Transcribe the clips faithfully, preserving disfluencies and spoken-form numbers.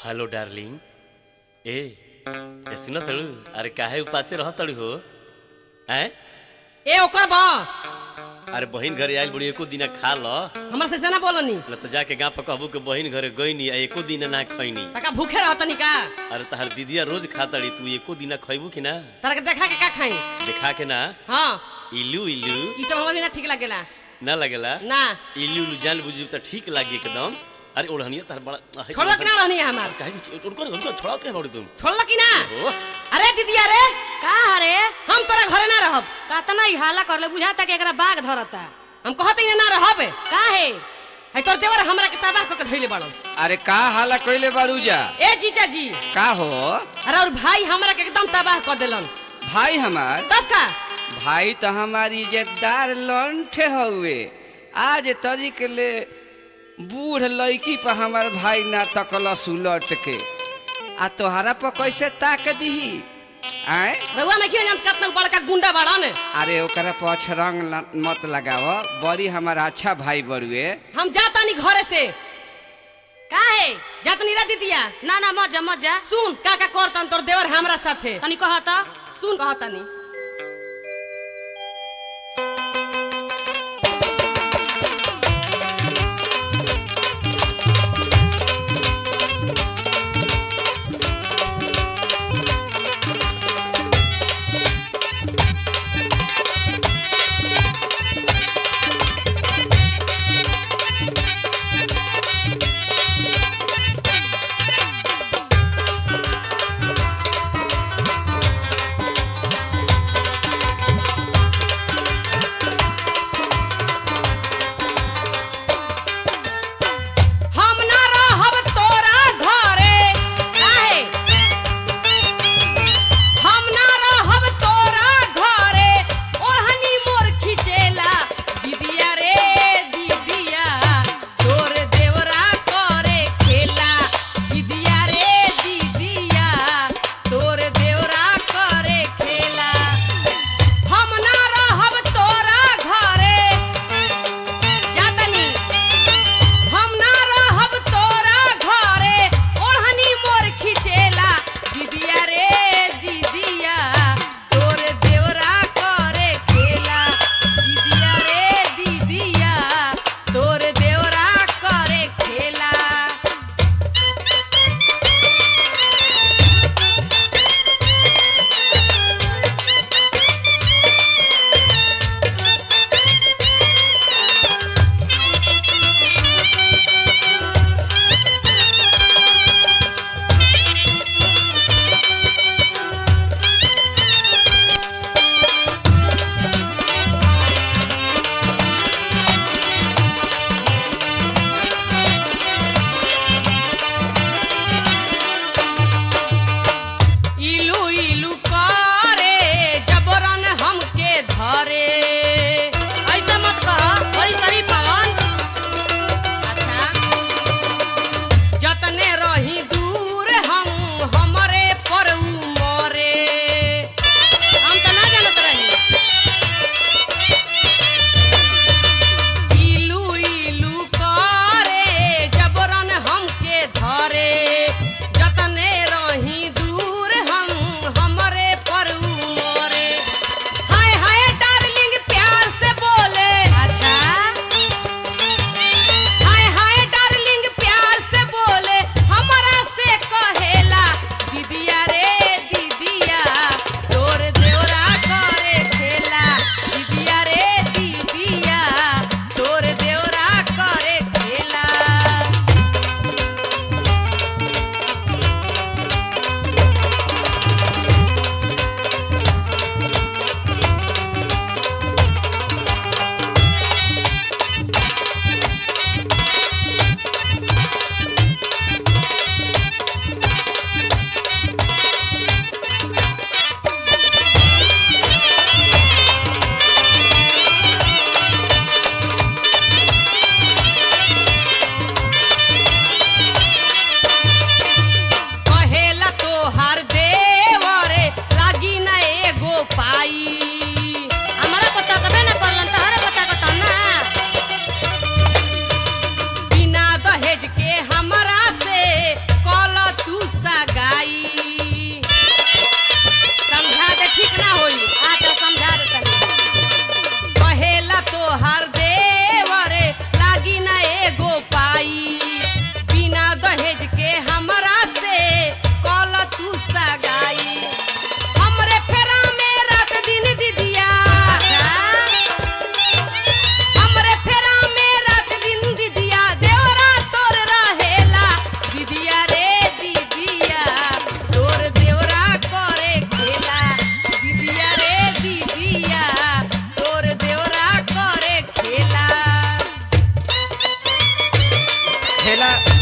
Hello darling ए ऐसी न तड़ू अरे काहे उपासे रह तड़ू हो हैं ए ओकर बा अरे बहिन घरे आइल बुढ़ी एको दिन खा ल हमरा से ना बोलनी न तो जाके गांव पर कहबू के बहिन घरे गईनी आ एको दिन ना खइनी तका भूखे रहतनी का अरे तहर दीदिया रोज खातड़ी तू एको दिन खइबू कि ना तारा के देखा के का खाई देखा के ना हां इलू इलू ई सब हमरा भी ना ठीक लागेला ना लगेला ना इलू इलू जान बुझू त ठीक लागी एकदम अरे ओढ़निया तार बड़ा छोड़ो कि ना रहनी है हमार काहे उनको उनको छोड़ा के बड़ी तुम छोड़ल कि ना ओ अरे दीदी अरे का हरे हम तोरा घरे ना रहब कतना ही हाला करले बुझाता कि एकरा बाघ धरता हम कहत ही ना रहब काहे है तोर देवर हमरा के तबाह क के धइले बाड़ो अरे का हाला कइले बारूजा ए जीजा जी का हो अरे और भाई हमरा के एकदम तबाह कर देलन भाई हमार तब का भाई तो हमारी इज्जतदार लंठे हुए आज तरीक ले बूढ़ लड़की पर हमार भाई ना तकल सुलट के आ तोहरा पर कैसे ताक दीही आए रउआ में क्यों जान कतना बड़का गुंडा बाड़न अरे ओकरा पछ रंग मत लगाव बड़ी हमारा अच्छा भाई बरुए हम जातानी घरे से काहे जातनी रा दीदिया ना ना मजा मजा सुन का का करतन तोर देवर हमरा साथे तनी कहत सुन कहतानी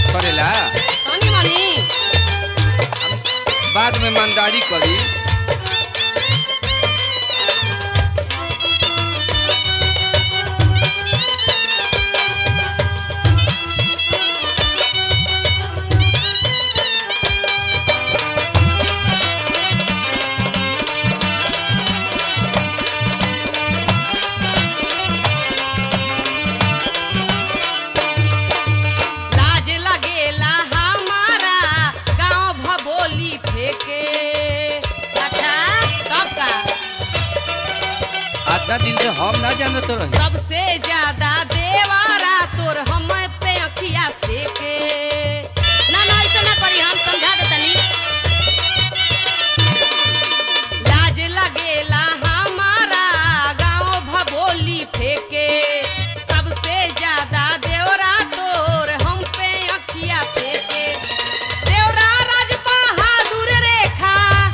करेला तनी मनी बाद में ईमानदारी करी। लाज लगेला हमारा गांव भबोली फेंके। अच्छा तब का आतना दिन से हम ना जानत रही। सबसे ज्यादा देवारा तोर हम पे अखिया सेके। ना ना ऐसे ना करी, हम समझा दे तनी। लाज लगेला हमारा गांव भबोली फेंके। सबसे ज्यादा देवरा तोर हम पे अखिया फेंके। देवरा राज बहादुर रेखा,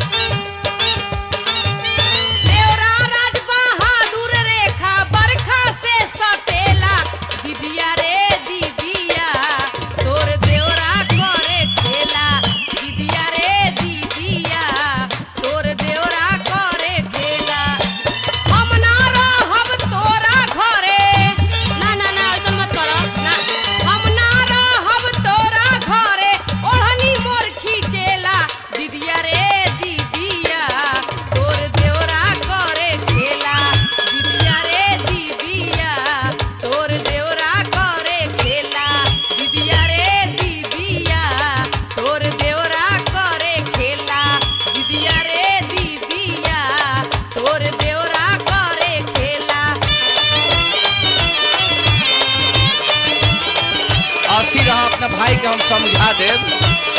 देवरा राज बहादुर रेखा बरखा से सटेला। दीदिया रे दीदिया तोर देवरा करे खेला। दीदिया रे दीदिया तोर देवरा करे खेला। हम ना रहब तोरा घरे, ना ना ना ऐसे मत करो ना हम ना रहब तोरा घरे। ओढ़नी मोर खींचेला। दीदिया रे दीदिया तोर देवरा करे खेला। दीदिया रे दीदिया तोर देवरा करे खेला। दीदिया रे दीदिया तोर देवरा करे खेला। दीदिया रे दीदिया तोर देवरा करे खेला। अथी रहा अपना भाई के हम समझा देब।